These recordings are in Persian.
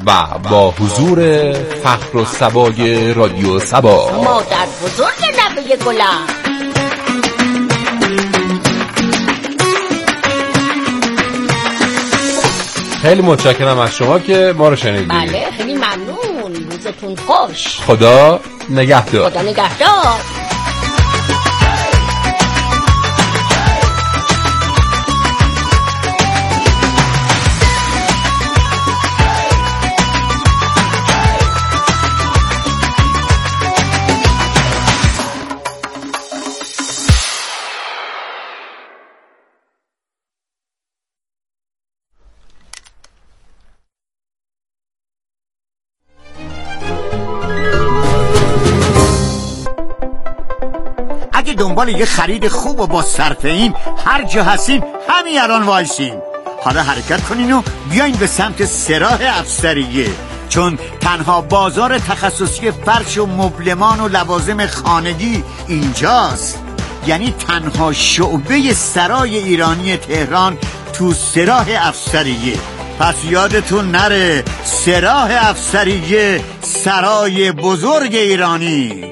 و با حضور فخر و سبای رادیو سبا، مادر بزرگ نبه گلم. خیلی متشکرم از شما که ما رو شنیدید. بله خیلی ممنون. روزتون خوش. خدا نگهدار. خدا نگهدار. دنبال یه خرید خوب و با صرفه این هر جا هستین همین الان وایسین. حالا حرکت کنین و بیاین به سمت سراح افسریه، چون تنها بازار تخصصی فرش و مبلمان و لوازم خانگی اینجاست. یعنی تنها شعبه سرای ایرانی تهران تو سراح افسریه. پس یادتون نره، سراح افسریه، سرای بزرگ ایرانی.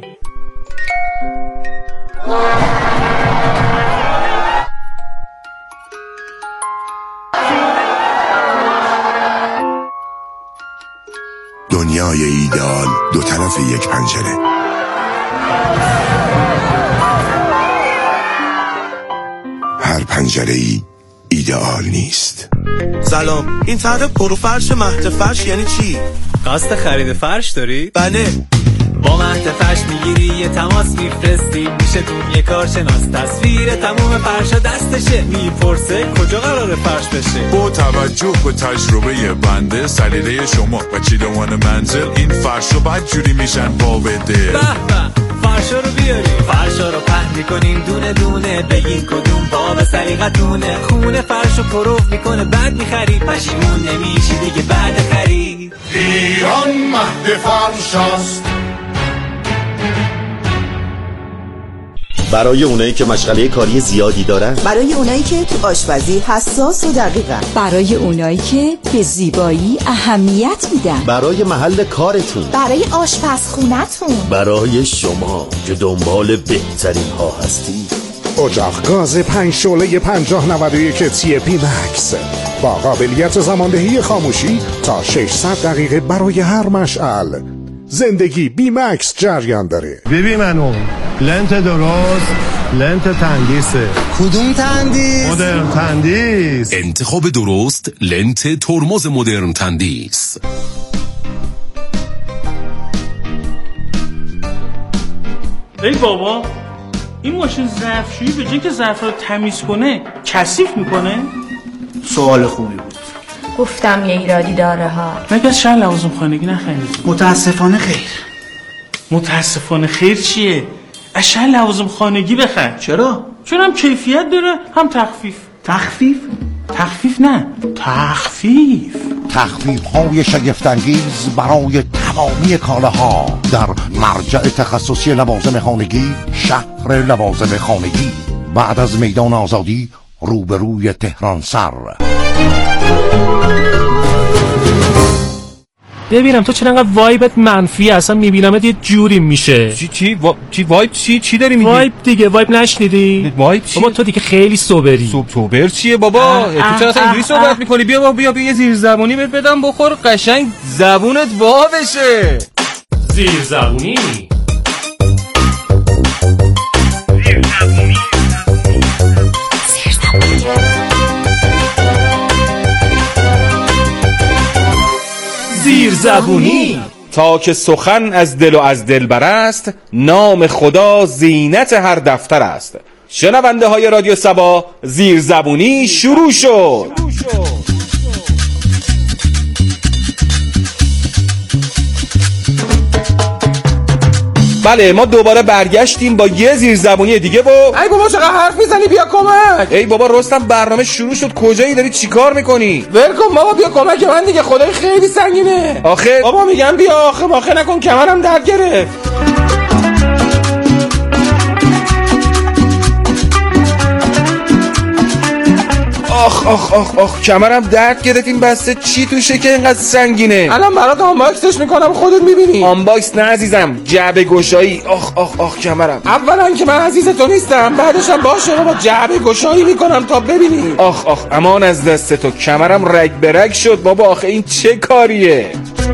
دنیای ایدئال دو طرف یک پنجره. هر پنجره‌ای ایدئال نیست. سلام، این طرح پروفرش مهد فرش یعنی چی؟ قصد خرید فرش داری؟ بله. با مهد فرش میگیری یه تماس میفرستی، میشه تو یه کارشناس تصویر تموم فرشا دستشه، میپرسه کجا قراره فرش بشه. با توجه به تجربه بنده، سلیقه شما و چیدمان منزل، این فرشا بدجوری میشن با بده. به به، فرشا رو بیاریم، فرشا رو پهن میکنیم دونه دونه، بگین کدوم باب سلیقتونه. خونه فرشو پروف میکنه بعد میخری، پشیمون نمیشی دیگه بعد خرید. ایران مهد فرشاست. برای اونایی که مشغله کاری زیادی دارن، برای اونایی که تو آشپزی حساس و دقیقن، برای اونایی که به زیبایی اهمیت میدن، برای محل کارتون، برای آشپزخونتون، برای شما که دنبال بهترین ها هستی. اجاق گاز 5 شعله 5091 TP Max با قابلیت زماندهی خاموشی تا 600 دقیقه برای هر مشعل. زندگی بی مکس جریان داره. ببین منو لنت درست، لنت تندیسه. کدوم تندیس؟ مدرن تندیس. انتخاب درست، لنت ترمز مدرن تندیس. ای بابا، این ماشین ظرفشویی به جای که ظرف رو تمیز کنه کثیف میکنه؟ سوال خوبی بود. گفتم یه ایرادی داره ها. مگه از شهر لوازم خانگی نخرید؟ متاسفانه خیر. متاسفانه خیر چیه؟ از شهر لوازم خانگی بخر. چرا؟ چون هم کیفیت داره هم تخفیف. تخفیف؟ تخفیف نه، تخفیف. تخفیف‌های شگفت‌انگیز برای تمامی کالاها در مرجع تخصصی لوازم خانگی، شهر لوازم خانگی، بعد از میدان آزادی روبروی تهران سر. ببینم تو چرا انقدر وایبت منفی؟ اصلا میبینمت یه جوری میشه. چی وایب چی داری میگی؟ وایب دیگه، وایب نشنیدی؟ وایب چی؟ بابا تو دیگه خیلی سوبری. سوبر چیه بابا؟ تو چرا اصلا اینجوری صحبت میکنی؟ بیا یه زیر زبونی بهت بدم بخور، قشنگ زبونت وا بشه. زیر زبونی. زیر زبونی. تا که سخن از دل و از دلبر است، نام خدا زینت هر دفتر است. شنونده های رادیو سبا، زیر زبونی شروع شد. بله، ما دوباره برگشتیم با یه زیرزبونی دیگه و ای بابا چقدر حرف میزنی، بیا کمک. ای بابا رستم، برنامه شروع شد، کجایی؟ داری چیکار میکنی؟ ول کن بابا، بیا کمک من دیگه، خدای خیلی سنگینه. آخه بابا میگم بیا، آخه نکن، کمرم درد گرفت. آخ آخ آخ آخ کمرم درد گرفت. این بسته چی توشه که اینقدر سنگینه؟ الان برات آنباکسش میکنم خودت میبینی. آنباکس نه عزیزم، جعبه گشایی. آخ آخ آخ کمرم. اولا که من عزیز تو نیستم، بعدش هم باشه با جعبه گشایی میکنم تا ببینی. آخ آخ امان از دست تو، کمرم رگ برگ شد بابا. آخه این چه کاریه؟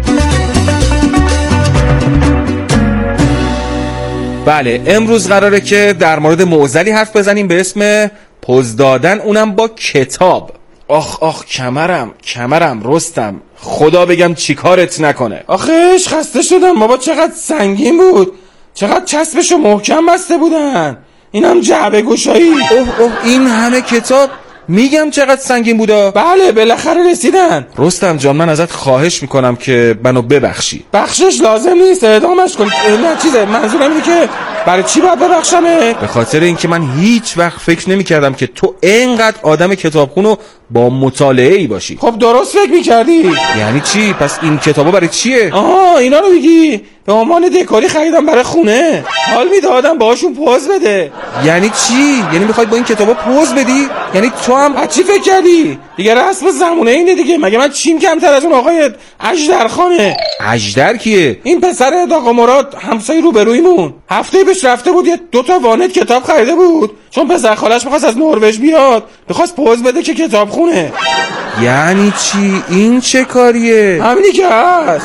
بله امروز قراره که در مورد معضلی حرف بزنیم به اسم پوز دادن، اونم با کتاب. آخ آخ کمرم رستم، خدا بگم چی کارت نکنه. آخش خسته شدم بابا، چقدر سنگین بود، چقدر چسبشو محکم بسته بودن. اینم جعبه گشایی. اوه این همه کتاب، میگم چقدر سنگین بودا. بله بالاخره رسیدن. رستم جان من ازت خواهش میکنم که منو ببخشی. بخشش لازم نیست، اعدامش کن. نه چیزه، منظورم اینه که برای چی باید ببخشمه؟ به خاطر اینکه من هیچ وقت فکر نمیکردم که تو اینقدر آدم کتابخون و با مطالعه ای باشی. خب درست فکر میکردی. یعنی چی؟ پس این کتابا برای چیه؟ اینا رو میگی؟ به عنوان دکوری خریدم برای خونه، حال میده آدم باهاشون پوز بده. یعنی چی؟ یعنی میخوای با این کتابا پوز بدی؟ یعنی تو هم از چی فکر کردی؟ دیگه رسم زمونه اینه دیگه. مگه من چیم کمتر از اون آقای اژدرخانه؟ اژدر کیه؟ این پسر آقا مراد، همسایه روبرویمون. هفته پیش رفته بود یه 2 تا وانت کتاب خریده بود، چون پسر خالش می‌خواست از نروژ بیاد، می‌خواست پوز بده که کتاب خونه. یعنی چی؟ این چه کاریه؟ همینی که هست.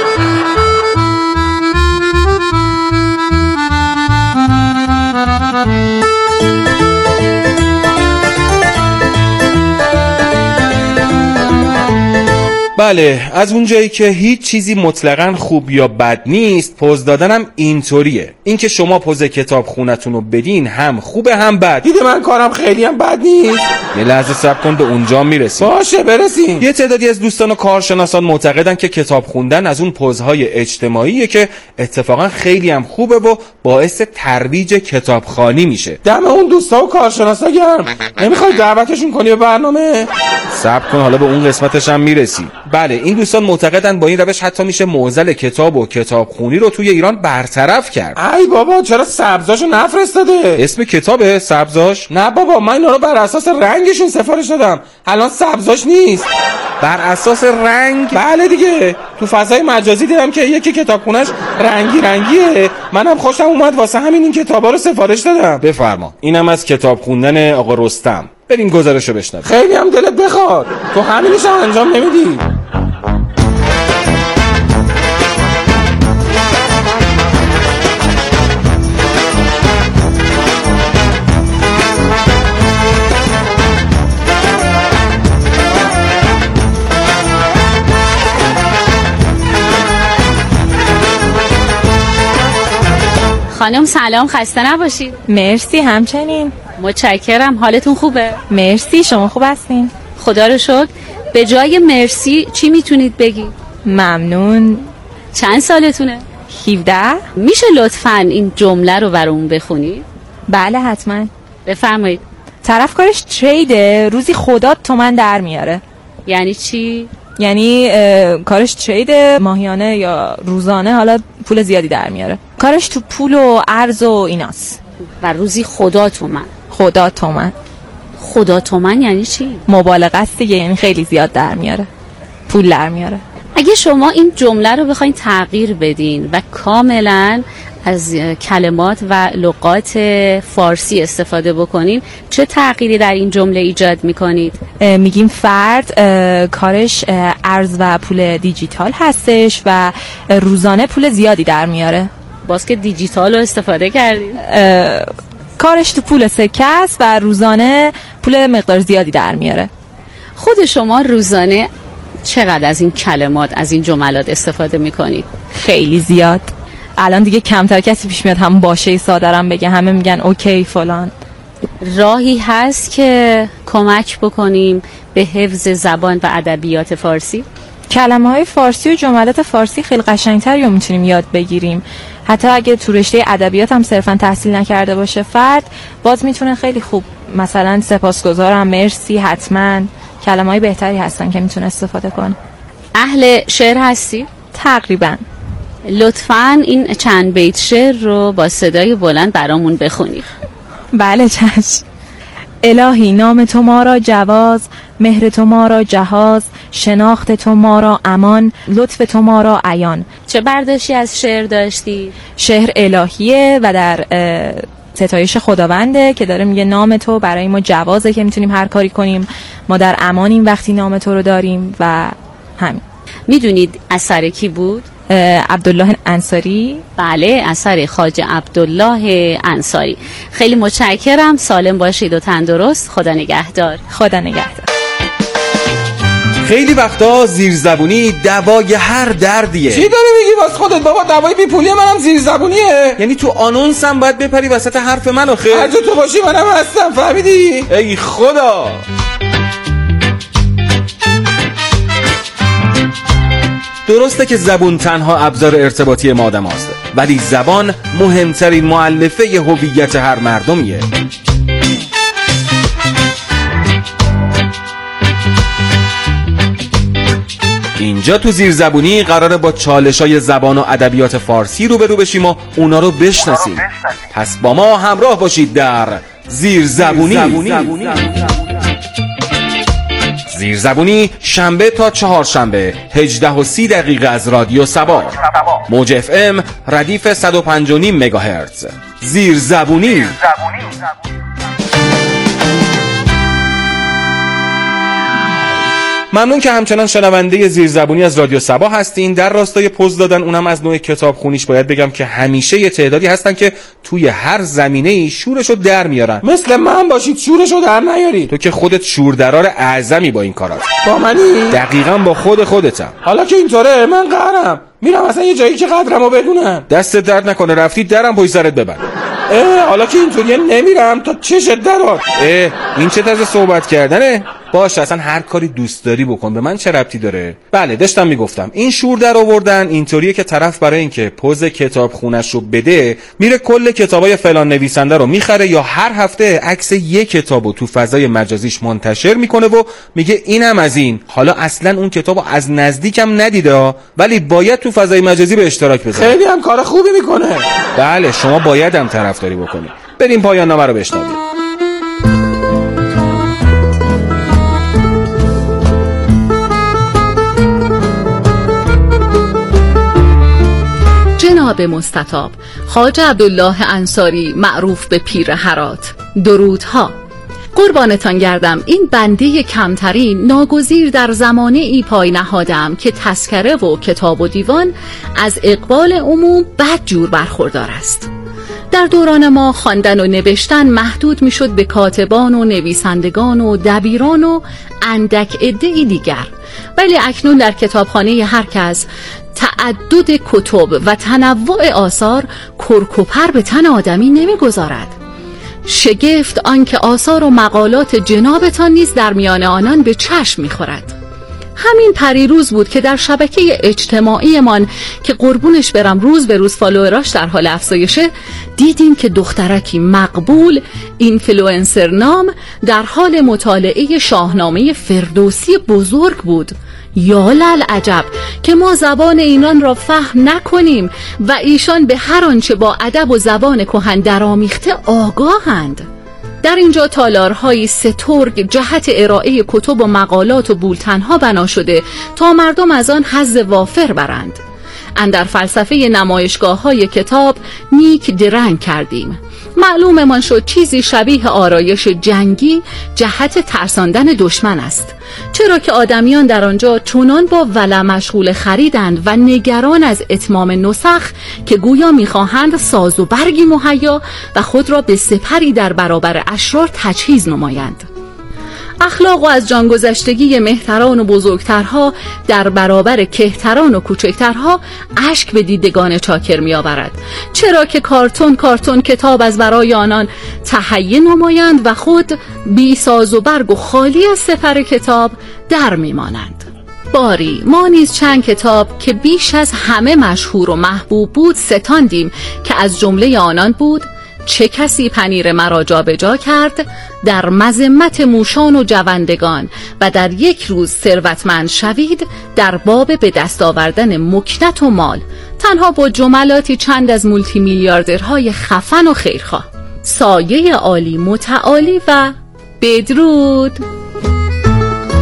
بله از اونجایی که هیچ چیزی مطلقاً خوب یا بد نیست، پوز دادنم اینطوریه. این که شما پوز کتاب خونتون رو بدین هم خوبه هم بد. دیده من کارم خیلی هم بد نیست. یه لحظه صبر کن، به اونجا میرسیم. باشه برسیم. یه تعدادی از دوستان و کارشناسان معتقدن که کتاب خوندن از اون پوزهای اجتماعیه که اتفاقا خیلی هم خوبه و باعث ترویج کتابخوانی میشه. دم اون دوستا و کارشناسا گرم. نمیخوای دعوتشون کنی به برنامه؟ صبر کن حالا به اون قسمتش هم میرسی. بله این دوستان معتقدن با این روش حتی میشه معضل کتاب و کتابخونی رو توی ایران برطرف کرد. ای بابا چرا سبزاشو نفرستاده؟ اسم کتابه سبزاش؟ نه بابا من اینا رو بر اساس رنگشون سفارش دادم، الان سبزاش نیست. بر اساس رنگ؟ بله دیگه، تو فضای مجازی دیدم که یکی کتابخونش رنگیه، منم خوشم اومد واسه همین این کتابا رو سفارش دادم. بفرما. اینم از کتاب خوندن آقا رستم. بریم گزارشو بشنویم. خیلی هم دلت بخواد، تو همینش انجام نمیدی. خانم سلام، خسته نباشید. مرسی همچنین. متشکرم. حالتون خوبه؟ مرسی، شما خوب هستین؟ خدا رو شکر. به جای مرسی چی میتونید بگید؟ ممنون. چند سالتونه؟ 17. میشه لطفاً این جمله رو برامون بخونید؟ بله حتما. بفرمایید. طرف کارش تریده، روزی خدا تومن در میاره. یعنی چی؟ یعنی کارش تریده، ماهیانه یا روزانه حالا پول زیادی در میاره. کارش تو پول و ارز و ایناست. و روزی خدا تومن. خدا تومن یعنی چی؟ مبالغه است دیگه، یعنی خیلی زیاد در میاره، پول در میاره. اگه شما این جمله رو بخواین تغییر بدین و کاملا از کلمات و لغات فارسی استفاده بکنین، چه تغییری در این جمله ایجاد میکنید؟ میگیم فرد کارش ارز و پول دیجیتال هستش و روزانه پول زیادی در میاره. باز که دیجیتال رو استفاده کردین. کارش تو پول سکه است و روزانه پول مقدار زیادی در میاره. خود شما روزانه چقدر از این کلمات، از این جملات استفاده میکنید؟ خیلی زیاد. الان دیگه کمتر کسی پیش میاد هم باشه سادرم بگه، همه میگن اوکی فلان. راهی هست که کمک بکنیم به حفظ زبان و ادبیات فارسی؟ کلمه‌های فارسی و جملات فارسی خیلی قشنگ‌تر رو میتونیم یاد بگیریم. حتی اگه تو رشته ادبیات هم صرفا تحصیل نکرده باشه فرد، باز میتونه خیلی خوب، مثلا سپاسگزارم، مرسی، حتما، کلمه‌های بهتری هستن که میتونه استفاده کنه. اهل شعر هستی؟ تقریبا. لطفاً این چند بیت شعر رو با صدای بلند برامون بخونید. بله چشم. الهی نام تو ما را جواز، مهر تو ما را جهاز، شناخت تو ما را امان، لطف تو ما را عیان. چه برداشتی از شعر داشتی؟ شعر الهیه و در ستایش خداونده که داره میگه نام تو برای ما جوازه که میتونیم هر کاری کنیم، ما در امانیم وقتی نام تو رو داریم و همین. میدونید اثر کی بود؟ عبدالله انصاری. بله، اثر خواجه عبدالله انصاری. خیلی متشکرم، سالم باشید و تندرست. خدا نگهدار. خدا نگهدار. خیلی وقتا زیرزبونی دوای هر دردیه. چی داری میگی واس خودت بابا؟ دوای بیپولی منم زیرزبونیه. یعنی تو آنونس هم باید بپری وسط حرف من آخه؟ هر جا تو باشی منم هستم، فهمیدی؟ ای خدا. درسته که زبون تنها ابزار ارتباطی ما آدم هاست، ولی زبان مهمترین مؤلفه هویت هر مردمیه. اینجا تو زیرزبونی قراره با چالش‌های زبان و ادبیات فارسی روبرو بشیم و اونا رو بشناسیم. پس با ما همراه باشید در زیرزبونی. زیرزبونی شنبه تا چهارشنبه 18:30 از رادیو سبا، موج FM ردیف 105.5 مگاهرتز. زیرزبونی. ممنون که همچنان شنونده زیرزبونی از رادیو سبا هستین. در راستای پوز دادن اونم از نوع کتاب خونیش باید بگم که همیشه یه تعدادی هستن که توی هر زمینه‌ای شورشو در میارن. مثل من باشید شورشو در نیاری. تو که خودت شوردرار اعظمی با این کارات. با منی؟ دقیقاً با خودتم. حالا که اینطوره من قهرم میرم اصلا یه جایی که قدرمو بدونم. دست درد نکنه رفتی درم پشت سرت ببند. حالا که اینطوریه نمیرم تا چشت درات. این چه طرز صحبت کردنه؟ باشه اصلا هر کاری دوست داری بکن، به من چه ربطی داره؟ بله داشتم میگفتم این شور در آوردن اینطوریه که طرف برای اینکه پوز کتاب خونش رو بده میره کل کتابای فلان نویسنده رو میخره یا هر هفته عکس یک کتابو تو فضای مجازیش منتشر میکنه و میگه اینم از این. حالا اصلا اون کتابو از نزدیکم ندیده ولی باید تو فضای مجازی به اشتراک بذاره. خیلی هم کار خوبی میکنه. بله شما باید هم طرفداری بکنی. بریم پایان نامه رو بشنویم. جناب مستطاب خواجه عبدالله انصاری معروف به پیر هرات، درودها. قربانتان گردم. این بنده کمترین ناگزیر در زمانه ای پای نهادم که تذکره و کتاب و دیوان از اقبال عموم بدجور برخوردار است. در دوران ما خواندن و نوشتن محدود میشد به کاتبان و نویسندگان و دبیران و اندک عده‌ای دیگر، ولی اکنون در کتابخانه هر کس تعدد کتب و تنوع آثار کرکوپر به تن آدمی نمیگذارد. شگفت آنکه آثار و مقالات جنابتان نیز در میان آنان به چشم میخورد. همین پریروز بود که در شبکه اجتماعی من که قربونش برم روز به روز فالووراش در حال افزایشه، دیدیم که دخترکی مقبول اینفلوئنسر نام در حال مطالعه شاهنامه فردوسی بزرگ بود. یا للعجب که ما زبان اینان را فهم نکنیم و ایشان به هر آنچه با ادب و زبان کهن درآمیخته آگاهند. در اینجا تالارهای سترگ جهت ارائه کتب و مقالات و بولتنها بنا شده تا مردم از آن حظ وافر برند. اندر فلسفه نمایشگاه‌های کتاب نیک درنگ کردیم. معلوممان شد چیزی شبیه آرایش جنگی جهت ترساندن دشمن است، چرا که آدمیان در آنجا چنان با ولع مشغول خریدند و نگران از اتمام نسخ که گویا می‌خواهند ساز و برگی مهیا و خود را به سپری در برابر اشرار تجهیز نمایند. اخلاق و از جانگذشتگی مهتران و بزرگترها در برابر کهتران و کوچکترها اشک به دیدگان چاکر می آورد، چرا که کارتون کتاب از برای آنان تهیه نمایند و خود بی ساز و برگ و خالی از سپر کتاب در می مانند. باری ما نیز چند کتاب که بیش از همه مشهور و محبوب بود ستاندیم که از جمله آنان بود چه کسی پنیر مرا جابجا کرد، در مذمت موشان و جوندگان و در یک روز ثروتمند شوید، در باب به دست آوردن مکنت و مال، تنها با جملاتی چند از مولتی میلیاردرهای خفن و خیرخواه. سایه عالی متعالی و بدرود.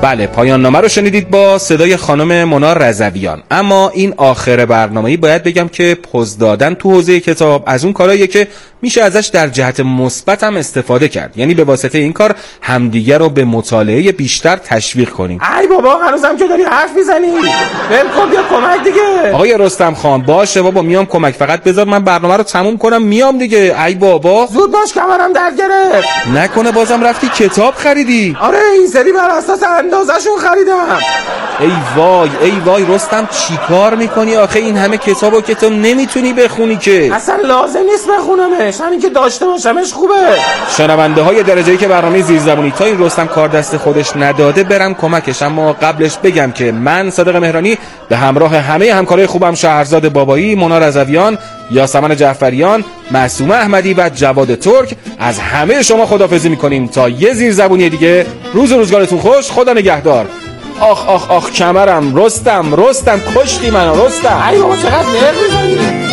بله، پایان نامه رو شنیدید با صدای خانم مونا رضویان. اما این آخر برنامه‌ای باید بگم که پوز دادن تو حوزه کتاب از اون کارهاییه که میشه ازش در جهت مثبت هم استفاده کرد. یعنی به واسطه این کار همدیگه رو به مطالعه بیشتر تشویق کنیم. ای بابا هنوزم که داری حرف میزنی؟ ول بیا کمک دیگه. آقای رستم خان باشه بابا میام کمک، فقط بذار من برنامه رو تموم کنم میام دیگه. ای بابا زود باش کمرم درد گرفت. نکنه بازم رفتی کتاب خریدی؟ آره این سری بر اساس اندازه‌شون خریدم. ای وای رستم چیکار میکنی آخه؟ این همه کتابو که تو نمیتونی بخونی که. اصلا لازم نیست بخونمش، همین که داشته باشمش خوبه. شنونده های درجه‌ای که برنامه زیرزبونی تا این رستم کار دست خودش نداده برم کمکش. اما قبلش بگم که من صادق مهرانی به همراه همه همکارای خوبم شهرزاد بابایی، مونا رضویان، یاسمن جعفریان، معصومه احمدی و جواد ترک از همه شما خداحافظی میکنیم تا یه زیرزبونی دیگه. روز و روزگارتون خوش، خدا نگهدار. آخ کمرم. رستم کشتی منو رستم. ای بابا چقدر نرد میزنی.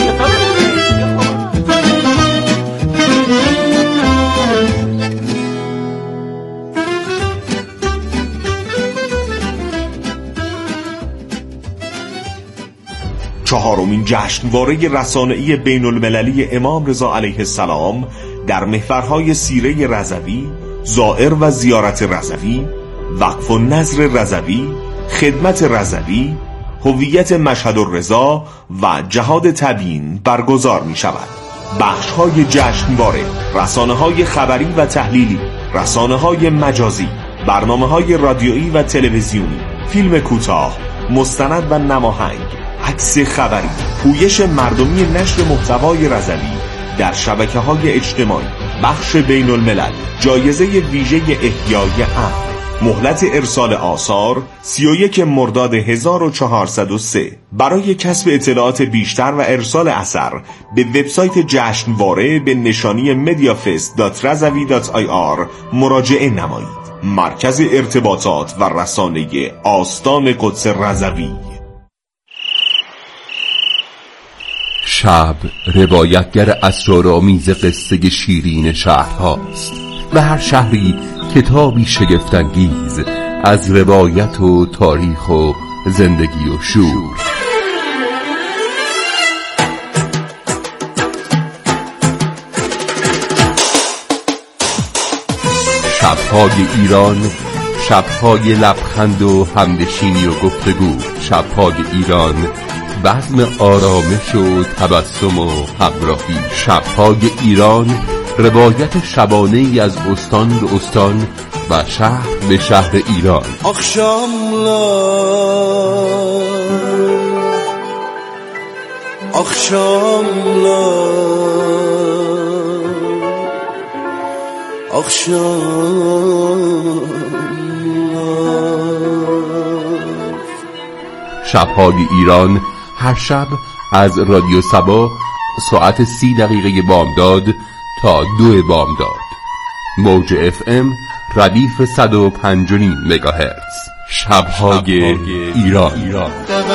چهارمین جشنواره رسانه‌ای بین المللی امام رضا علیه السلام در محورهای سیره رضوی، زائر و زیارت رضوی، وقف و نظر رضوی، خدمت رضوی، هویت مشهد الرضا و جهاد تبیین برگزار می شود. بخش‌های جشنواره: رسانه‌های خبری و تحلیلی، رسانه‌های مجازی، برنامه‌های رادیویی و تلویزیونی، فیلم کوتاه، مستند و نماهنگ، عکس خبری، پویش مردمی نشر محتوای رضوی در شبکه‌های اجتماعی، بخش بین الملل، جایزه ویژه احیای امن. مهلت ارسال آثار 31 مرداد 1403. برای کسب اطلاعات بیشتر و ارسال اثر به وبسایت جشنواره به نشانی mediafest.razavi.ir مراجعه نمایید. مرکز ارتباطات و رسانه آستان قدس رضوی. شب روایتگر اسرارآمیز قصه شیرین شهرهاست و هر شهری کتابی شگفت‌انگیز از روایت و تاریخ و زندگی و شور. شب‌های ایران، شب‌های لبخند و همنشینی و گفتگو. شب‌های ایران، بزم آرامش و تبسم و همراهی. شب‌های ایران، روایت شبانه‌ای از استان به استان و شهر به شهر ایران. شب‌های ایران هر شب از رادیو صبا ساعت 30 دقیقه بامداد تا 2 بامداد. موج FM ردیف 105.5 مگاهرتز. شب‌های ایران.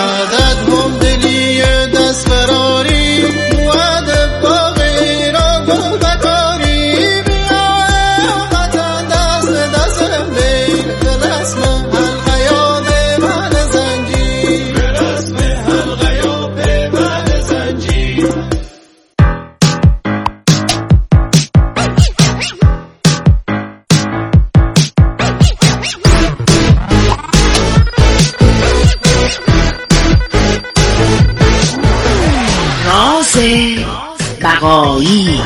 بقایی.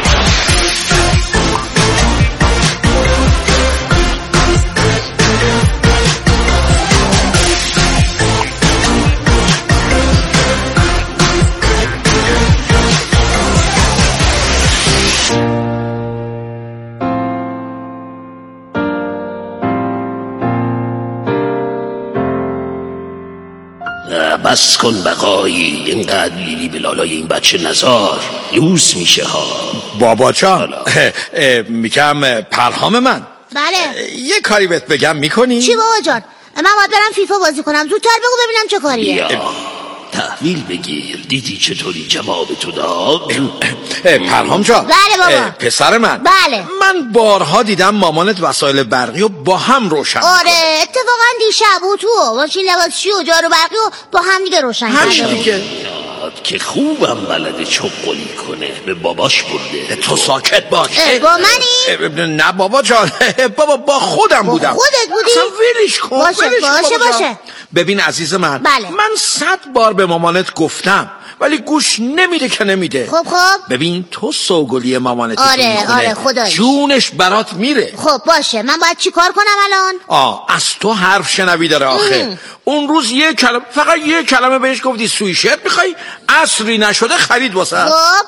بس کن بقایی، اینقدر لیلی به لالای این بچه نزار، لوس میشه ها. بابا جان میگم پرهام من. بله یه کاری بهت بگم میکنی؟ چی بابا جان؟ من باید برم فیفا بازی کنم، زودتر بگو ببینم چه کاریه. یا تحویل بگیر. دیدی چطوری جواب تو داد؟ پرهام جان. بله بابا. پسر من. بله. من بارها دیدم مامانت وسایل برقی رو با هم روشن. آره اتفاقا دیشب و تو ماشین لباسشویی و جارو برقی رو با هم دیگه روشن همین دیگه. که خوبم بلده چقلی کنه. به باباش برده. تو ساکت باش. با منی؟ نه بابا جان. بابا با خودم بودم. خودت بودی؟ اصلا ولش کن. باشه. ببین عزیز من. بله. من 100 بار به مامانت گفتم ولی گوش نمیده که نمیده. خب ببین تو سوگلی مامانتی. آره خداش جونش برات میره. خب باشه من باید چی کار کنم الان؟ از تو حرف شنوی داره آخه. اون روز فقط یه کلمه بهش گفتی سویشرت میخوای، عصری نشده خرید واسه. خب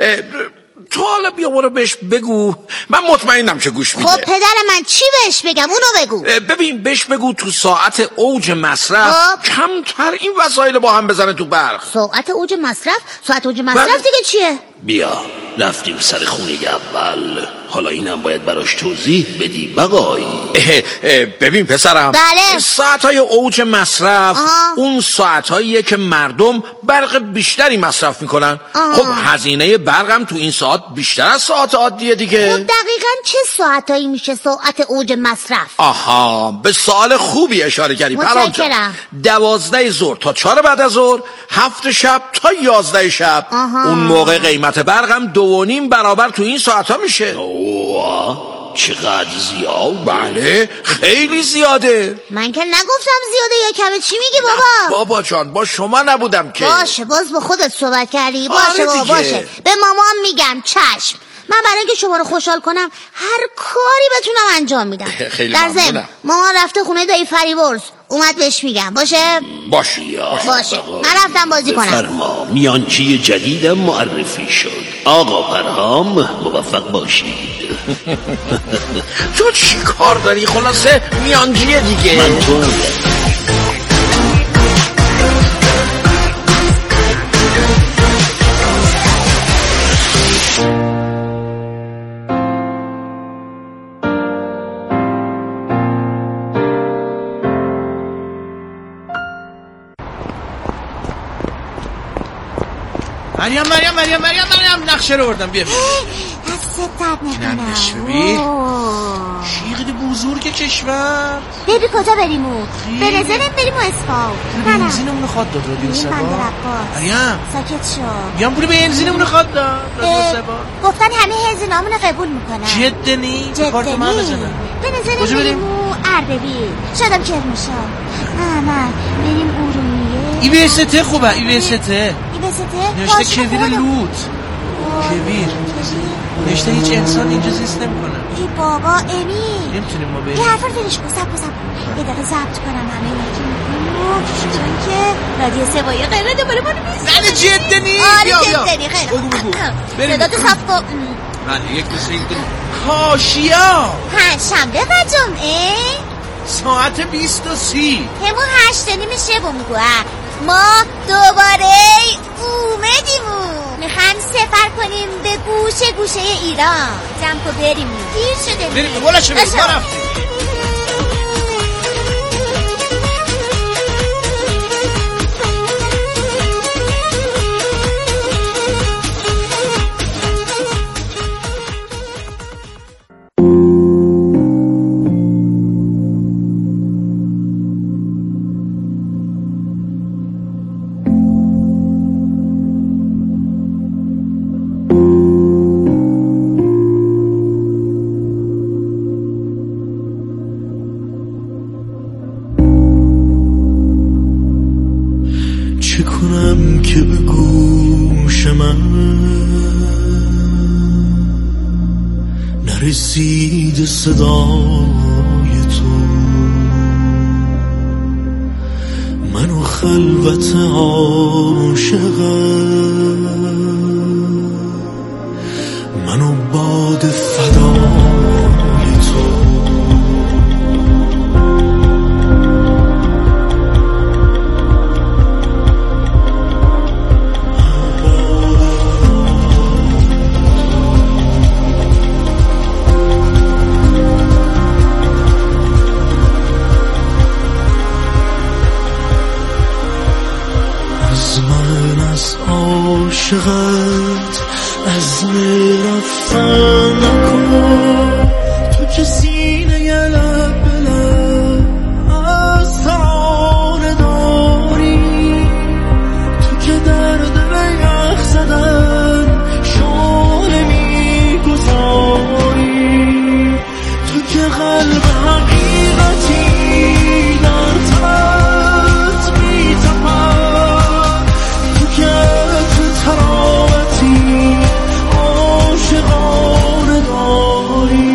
تو حالا بیا برو بهش بگو. من مطمئنم که گوش میده. خب پدر من چی بهش بگم؟ اونو بگو. ببین بهش بگو تو ساعت اوج مصرف کمتر این وسایل با هم بزنه تو برق. ساعت اوج مصرف دیگه چیه؟ بیا رفتیم سر خونه اول، حالا اینم باید براش توضیح بدی بقای. ببین پسرم. بله. ساعتهای اوج مصرف اون ساعتهاییه که مردم برق بیشتری مصرف میکنن. خب هزینه برقم تو این ساعت بیشتر از ساعت عادیه دیگه. خب دقیقاً چه ساعتایی میشه ساعت اوج مصرف؟ به سوال خوبی اشاره کردی پرام جان. 12 ظهر تا 4 بعد از ظهر، 7 شب تا 11 شب. اون موقع قیمت برقم 2.5 برابر تو این ساعت ها میشه. چقدر زیاد؟ بله خیلی زیاده. من که نگفتم زیاده یا کمه. چی میگی بابا؟ بابا جان با شما نبودم که. باشه باز با خودت صحبت کردی. باشه بابا باشه. به مامان میگم چشم. من برای اینکه شما رو خوشحال کنم هر کاری بتونم انجام میدم. خیلی در ضمن مامان رفته خونه دایی فریورز، اومد بهش میگم. باشه من رفتم بازی کنم. فرما میانجی جدیدم معرفی شد. آقا پرهام موفق باشید. تو چی کار داری؟ خلاصه میانجیه دیگه. من تو مریم نقشه رو بردم. بیا نقشه ببین شیخی بزرگ کشور. بیبی کجا بریم؟ به نظرم بریم اصفهان. بنزینمون خواهد داد رادیو سبا. مریم ساکت شو. میام پول بنزینمون خواهد داد رادیو سبا. گفتن همه هزینه‌مون قبول میکنن. جدنی؟ کارت من بزنم. به نظرم بریم اردبیل. شادم کرمانشاه. نه بریم ارومیه. ایوست خوبه. ایوست نوشته کویر لوت. کویر نوشته هیچ انسان اینجا زیست نمیکنه. ای بابا امی نمیتونیم ما بریم. یه حرف رو دلش کن. سب یه دقیقه ضبط کنم همه چون که رادیو سبایی قراره دوباره ما رو بیست. نه جدنی؟ آره جدنی. خیلی بگو صدا تو صاف کن. بله یک دوست این کاشیا پنجشنبه و جمعه ساعت 20:30 همون 8:30 شب میگوه. ما دوباره اومدیمون. میخوایم سفر کنیم به گوشه ایران. جمع که بریم. دیر شده بریم بولا شو بریم. چه کنم که به گوش من نرسید صدای تو؟ منو خلوت عاشقم، منو باد فدای تو. از من عاشقت عزم رفتن نکن تو که سینه ی لب به لب از ترانه داری تو که درد به یخ زدن شانه میگذاری تو که قلب حقیقتی در تنت میتپد تو که تو تراوتی عاشقانه داری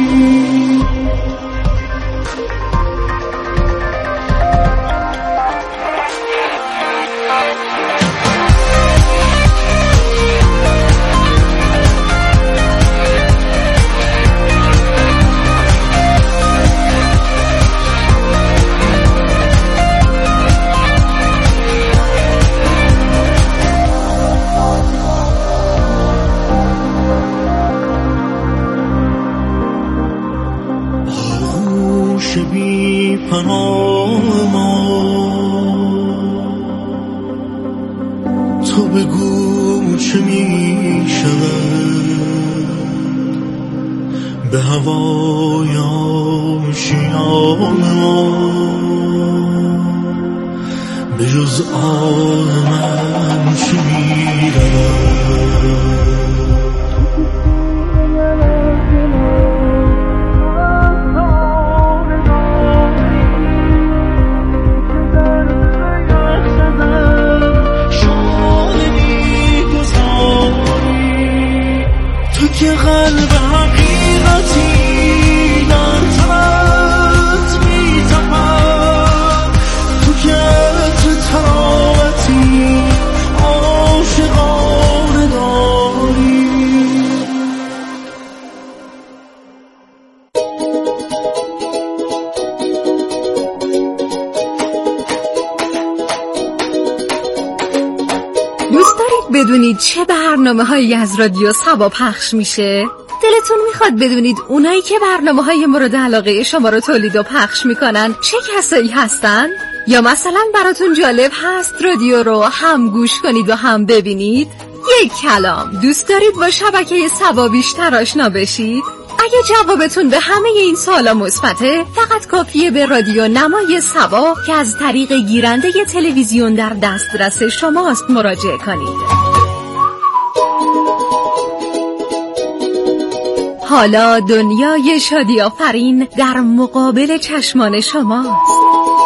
آغوش بی پناه ما تو بگو چه می شود به هوای آشیان ما به جز آه من چه می رود که قلب حقیقتی در تنت میتپد تو که تو تراوتی عاشقانه داری دوست دارید بدونید چه برنامه‌هایی از رادیو صبا پخش میشه؟ دلتون میخواد بدونید اونایی که برنامه‌های مورد علاقه شما رو تولید و پخش میکنن چه کسایی هستن؟ یا مثلا براتون جالب هست رادیو رو هم گوش کنید و هم ببینید؟ یک کلام، دوست دارید با شبکه صبا بیشتر آشنا بشید؟ اگه جوابتون به همه این سوالا مثبته، فقط کافیه به رادیو نمای صبا که از طریق گیرنده تلویزیون در دسترس شماست مراجعه کنید. حالا دنیای شادی آفرین در مقابل چشمان شماست.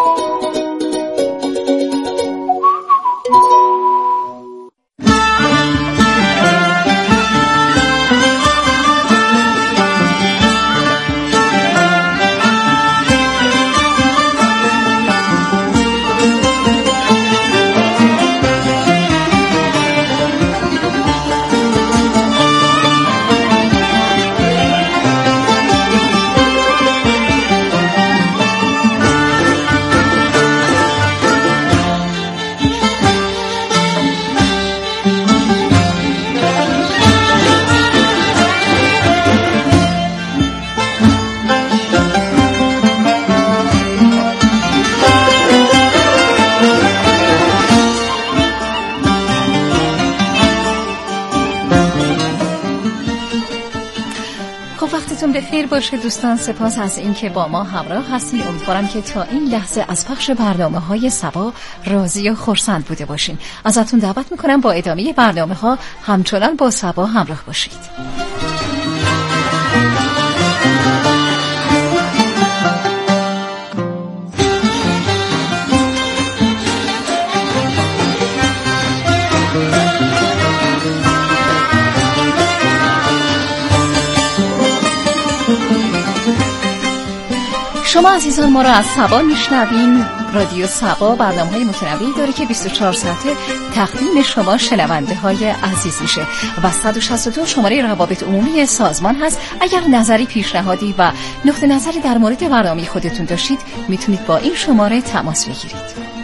بخیر باشه دوستان، سپاس از اینکه با ما همراه هستین. امیدوارم که تا این لحظه از پخش برنامه‌های صبا راضی و خرسند بوده باشین. ازتون دعوت میکنم با ادامه برنامه‌ها همچنان با صبا همراه باشید. شما عزیزان ما را از صبا میشنوین. رادیو صبا برنامه‌های متنوعی داره که 24 ساعته تقدیم شما شنونده های عزیز میشه و 162 شماره روابط عمومی سازمان هست. اگر نظری، پیشنهادی و نقطه نظری در مورد برنامه خودتون داشتید میتونید با این شماره تماس بگیرید.